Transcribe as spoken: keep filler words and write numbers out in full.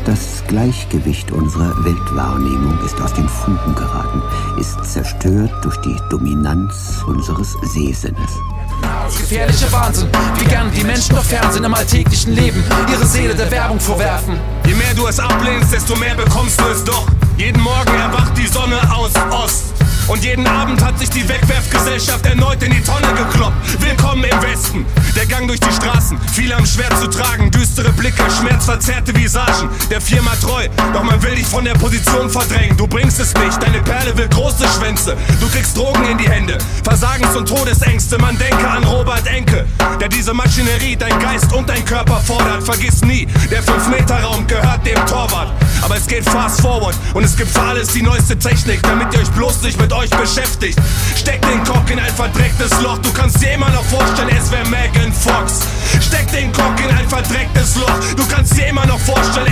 Das Gleichgewicht unserer Weltwahrnehmung ist aus den Fugen geraten, ist zerstört durch die Dominanz unseres Sehsinnes. Das gefährliche Wahnsinn, wie gern die Menschen doch Fernsehen im alltäglichen Leben ihre Seele der Werbung vorwerfen. Je mehr du es ablehnst, desto mehr bekommst du es doch. Jeden Morgen erwacht die Sonne aus Ost. Und jeden Abend hat sich die Wegwerfgesellschaft erneut in die Tonne gekloppt. Willkommen im Westen, der Gang durch die Straßen, viele haben schwer zu tragen, düstere Blicke, schmerzverzerrte Visagen, der Firma treu, doch man will dich von der Position verdrängen. Du bringst es nicht, deine Perle will große Schwänze, du kriegst Drogen in die Hände, Versagens- und Todesängste. Man denke an Robert Enke, der diese Maschinerie, dein Geist und dein Körper fordert. Vergiss nie, der fünf Meter Raum gehört dem Torwart. Aber es geht fast forward und es gibt für alles die neueste Technik, damit ihr euch bloß nicht mit euch beschäftigt. Steck den Cock in ein verdrecktes Loch, du kannst dir immer noch vorstellen, es wäre Megan Fox. Steck den Cock in ein verdrecktes Loch, du kannst dir immer noch vorstellen,